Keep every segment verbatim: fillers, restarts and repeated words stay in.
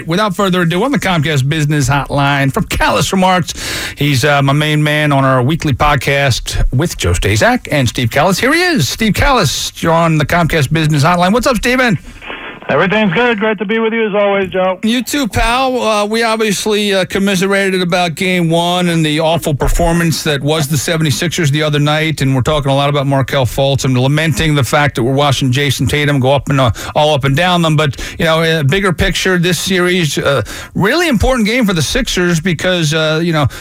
right, without further ado, on the Comcast Business Hotline from Callous Remarks, he's uh, my main man on our weekly podcast with Joe Stazak and Steve Callous. Here he is, Steve Callous. You're on the Comcast Business Hotline. What's up, Steven? Everything's good. Great to be with you as always, Joe. You too, pal. Uh, we obviously uh, commiserated about game one and the awful performance that was the seventy-sixers the other night, and we're talking a lot about Markelle Fultz and lamenting the fact that we're watching Jason Tatum go up and uh, all up and down them. But, you know, a bigger picture, this series, uh, really important game for the Sixers because, uh, you know,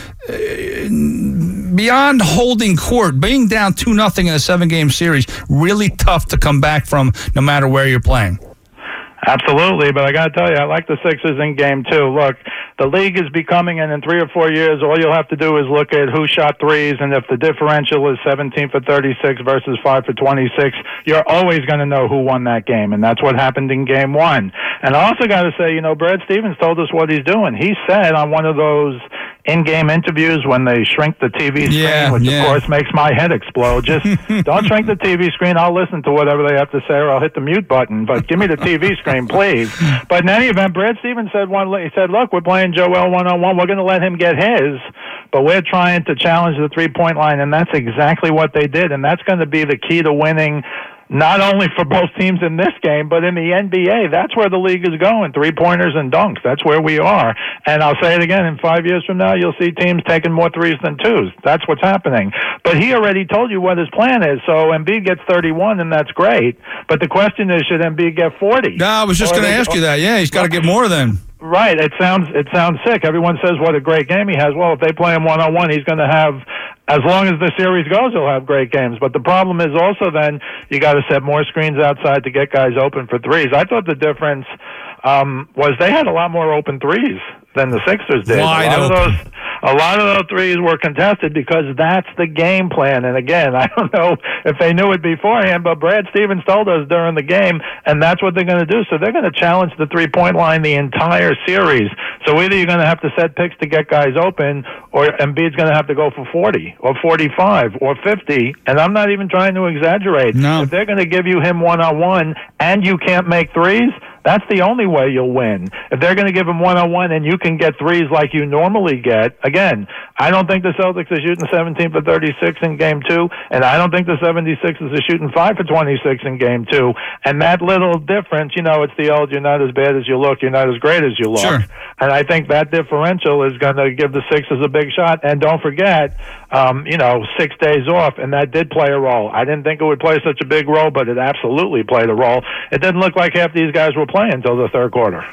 beyond holding court, being down two nothing in a seven-game series, really tough to come back from no matter where you're playing. Absolutely, but I got to tell you, I like the Sixers in game two. Look, the league is becoming, and in three or four years, all you'll have to do is look at who shot threes, and if the differential is seventeen for thirty-six versus five for twenty-six, you're always going to know who won that game, and that's what happened in game one. And I also got to say, you know, Brad Stevens told us what he's doing. He said on one of those in-game interviews when they shrink the T V screen, yeah, which yeah. of course makes my head explode. Just don't shrink the T V screen. I'll listen to whatever they have to say, or I'll hit the mute button. But give me the T V screen, please. But in any event, Brad Stevens said one. He said, "Look, we're playing Joel one-on-one. We're going to let him get his, but we're trying to challenge the three-point line, and that's exactly what they did. And that's going to be the key to winning." Not only for both teams in this game, but in the N B A. That's where the league is going, three-pointers and dunks. That's where we are. And I'll say it again, in five years from now, you'll see teams taking more threes than twos. That's what's happening. But he already told you what his plan is. So Embiid gets thirty-one, and that's great. But the question is, should Embiid get forty? No, I was just going to ask you that. Yeah, he's got to get more than. Right. It sounds it sounds sick. Everyone says what a great game he has. Well, if they play him one-on-one, he's going to have, as long as the series goes, he'll have great games. But the problem is also then you got to set more screens outside to get guys open for threes. I thought the difference um, was they had a lot more open threes than the Sixers did. Wide a lot open. of those, a lot of those threes were contested because that's the game plan. And again, I don't know if they knew it beforehand, but Brad Stevens told us during the game, and that's what they're going to do. So they're going to challenge the three-point line the entire series. So either you're going to have to set picks to get guys open, or Embiid's going to have to go for forty or forty-five or fifty. And I'm not even trying to exaggerate. No. If they're going to give you him one-on-one and you can't make threes, that's the only way you'll win. If they're going to give him one-on-one and you can get threes like you normally get, again, I don't think the Celtics are shooting seventeen for thirty-six in game two, and I don't think the seventy-sixers are shooting five for twenty-six in game two. And that little difference, you know, it's the old, you're not as bad as you look, you're not as great as you look. Sure. And I think that differential is going to give the Sixers a big shot. And don't forget, um, you know, six days off, and that did play a role. I didn't think it would play such a big role, but it absolutely played a role. It didn't look like half these guys were playing until the third quarter.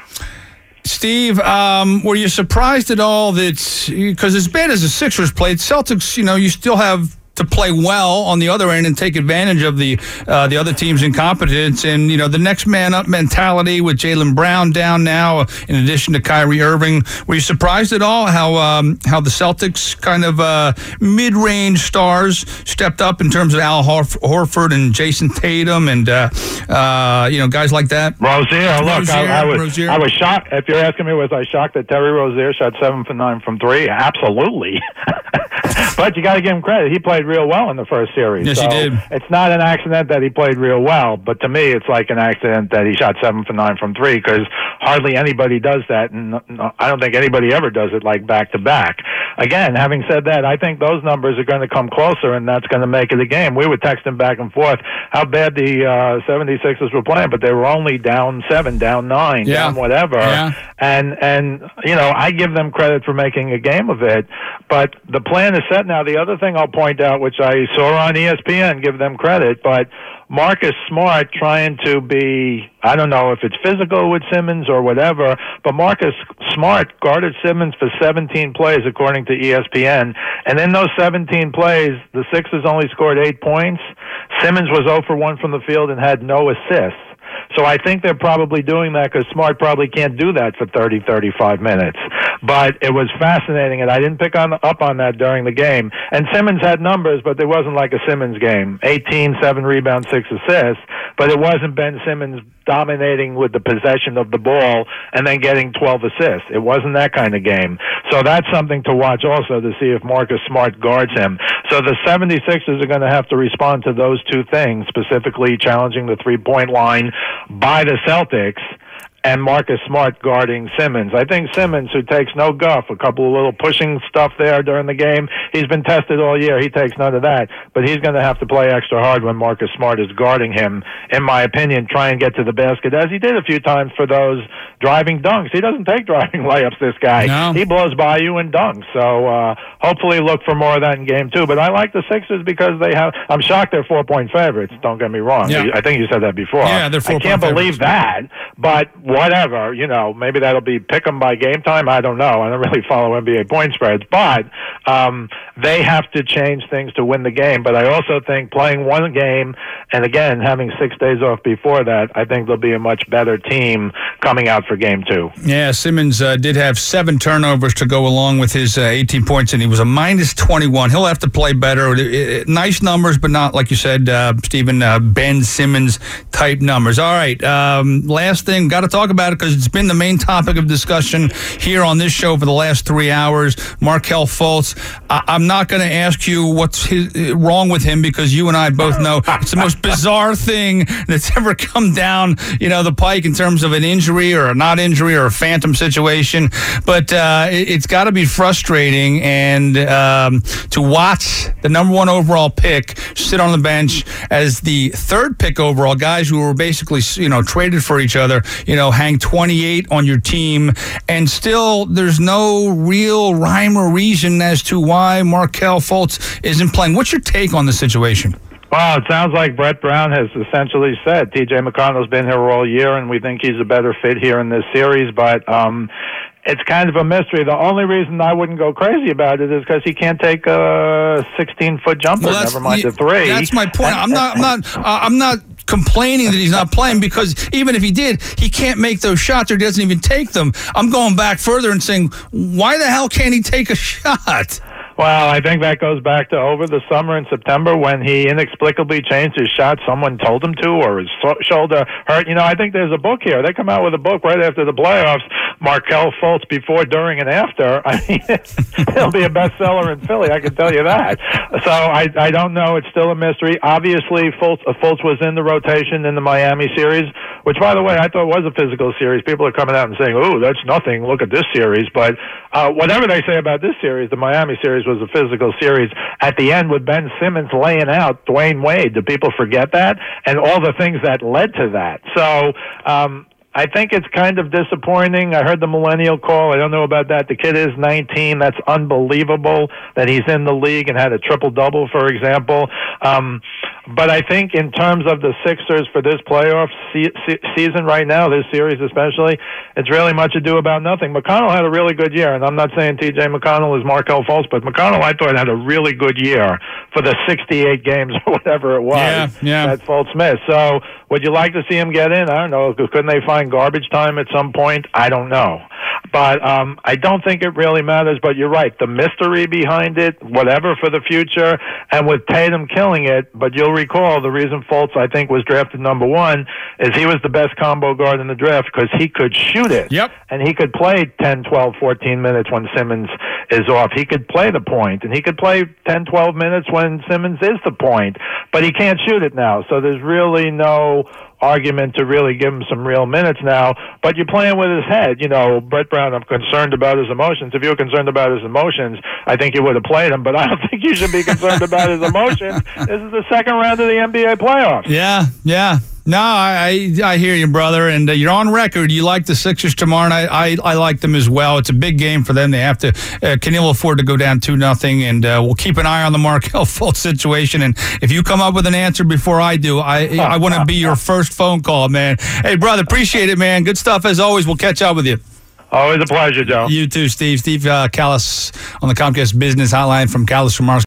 Steve, um, were you surprised at all that, because as bad as the Sixers played, Celtics, you know, you still have to play well on the other end and take advantage of the uh, the other team's incompetence and, you know, the next man up mentality with Jaylen Brown down now, in addition to Kyrie Irving. Were you surprised at all how um, how the Celtics kind of uh, mid-range stars stepped up in terms of Al Horf- Horford and Jason Tatum and, uh, uh, you know, guys like that? Rozier, look, Rozier, I, I, was, Rozier. I was shocked. If you're asking me, was I shocked that Terry Rozier shot seven for nine from three? Absolutely. But you got to give him credit. He played real well in the first series. Yes, so he did. It's not an accident that he played real well, but to me, it's like an accident that he shot seven for nine from three, because hardly anybody does that, and I don't think anybody ever does it like back to back. Again, having said that, I think those numbers are going to come closer, and that's going to make it a game. We were texting back and forth how bad the uh, seventy-sixers were playing, but they were only down seven, down nine, Yeah. down whatever. Yeah. And, and you know, I give them credit for making a game of it, but the plan is set now. The other thing I'll point out, which I saw on E S P N, give them credit, but Marcus Smart trying to be, I don't know if it's physical with Simmons or whatever, but Marcus Smart guarded Simmons for seventeen plays, according to E S P N. And in those seventeen plays, the Sixers only scored eight points. Simmons was zero for one from the field and had no assists. So I think they're probably doing that because Smart probably can't do that for thirty, thirty-five minutes. But it was fascinating, and I didn't pick on, up on that during the game. And Simmons had numbers, but it wasn't like a Simmons game. eighteen, seven rebounds, six assists. But it wasn't Ben Simmons dominating with the possession of the ball and then getting twelve assists. It wasn't that kind of game. So that's something to watch also, to see if Marcus Smart guards him. So the seventy-sixers are going to have to respond to those two things, specifically challenging the three-point line by the Celtics. and Marcus Smart guarding Simmons. I think Simmons, who takes no guff, a couple of little pushing stuff there during the game, he's been tested all year. He takes none of that, but he's going to have to play extra hard when Marcus Smart is guarding him, in my opinion, try and get to the basket, as he did a few times for those driving dunks. He doesn't take driving layups, this guy. No. He blows by you and dunks. So uh, hopefully look for more of that in game two. But I like the Sixers because they have, I'm shocked they're four-point favorites, don't get me wrong. Yeah. I think you said that before. Yeah, they're four-point I can't believe favorites. that, but whatever, you know, maybe that'll be pick 'em by game time. I don't know. I don't really follow N B A point spreads, but um, they have to change things to win the game. But I also think playing one game and, again, having six days off before that, I think they'll be a much better team coming out for game two. Yeah, Simmons uh, did have seven turnovers to go along with his uh, eighteen points, and he was a minus twenty-one. He'll have to play better. It, it, nice numbers, but not, like you said, uh, Stephen, uh, Ben Simmons type numbers. All right, um, last thing, got to talk about it because it's been the main topic of discussion here on this show for the last three hours. Markelle Fultz. I- I'm not going to ask you what's his, uh, wrong with him because you and I both know it's the most bizarre thing that's ever come down, you know, the pike in terms of an injury or a not injury or a phantom situation. But uh, it, it's got to be frustrating and um, to watch the number one overall pick sit on the bench as the third pick overall, guys who were basically, you know, traded for each other, you know, hang twenty-eight on your team, and still there's no real rhyme or reason as to why Markelle Fultz isn't playing. What's your take on the situation? Well, it sounds like Brett Brown has essentially said T J McConnell's been here all year, and we think he's a better fit here in this series, but um, it's kind of a mystery. The only reason I wouldn't go crazy about it is because he can't take a sixteen-foot jumper, Well, never mind the three. That's my point. I'm not. I'm not. Uh, I'm not complaining that he's not playing because even if he did, he can't make those shots or doesn't even take them. I'm going back further and saying, why the hell can't he take a shot? Well, I think that goes back to over the summer in September when he inexplicably changed his shot. Someone told him to, or his so- shoulder hurt. You know, I think there's a book here. They come out with a book right after the playoffs, Markelle Fultz before, during, and after. I mean, it'll be a bestseller in Philly, I can tell you that. So I, I don't know. It's still a mystery. Obviously, Fultz, uh, Fultz was in the rotation in the Miami series, which, by the way, I thought was a physical series. People are coming out and saying, oh, that's nothing. Look at this series. But uh, whatever they say about this series, the Miami series was a physical series at the end with Ben Simmons laying out Dwayne Wade. Do people forget that? And all the things that led to that. So um, I think it's kind of disappointing. I heard the millennial call. I don't know about that. The kid is nineteen. That's unbelievable that he's in the league and had a triple-double, for example. Um, but I think in terms of the Sixers for this playoff se- se- season right now, this series especially, it's really much ado about nothing. McConnell had a really good year, and I'm not saying T J McConnell is Markelle Fultz, but McConnell, I thought, had a really good year for the sixty-eight games or whatever it was yeah, yeah. that Fultz missed. So would you like to see him get in? I don't know. Couldn't they find garbage time at some point? I don't know. But um, I don't think it really matters. But you're right. The mystery behind it, whatever for the future, and with Tatum killing it. But you'll recall the reason Fultz, I think, was drafted number one is he was the best combo guard in the draft because he could shoot it. Yep. And he could play ten, twelve, fourteen minutes when Simmons is off. He could play the point, and he could play ten, twelve minutes when Simmons is the point. But he can't shoot it now. So there's really no argument to really give him some real minutes now, but you're playing with his head. You know, Brett Brown, I'm concerned about his emotions. If you were concerned about his emotions, I think you would have played him, but I don't think you should be concerned about his emotions. This is the second round of the N B A playoffs. Yeah, yeah. No, I, I I hear you, brother, and uh, you're on record. You like the Sixers tomorrow night. I, I like them as well. It's a big game for them. They have to uh, can ill afford to go down two nothing, and uh, we'll keep an eye on the Markelle Fultz situation. And if you come up with an answer before I do, I I want to be your first phone call, man. Hey, brother, appreciate it, man. Good stuff as always. We'll catch up with you. Always a pleasure, Joe. You too, Steve. Steve uh, Callis on the Comcast Business Hotline from Callis from Mars.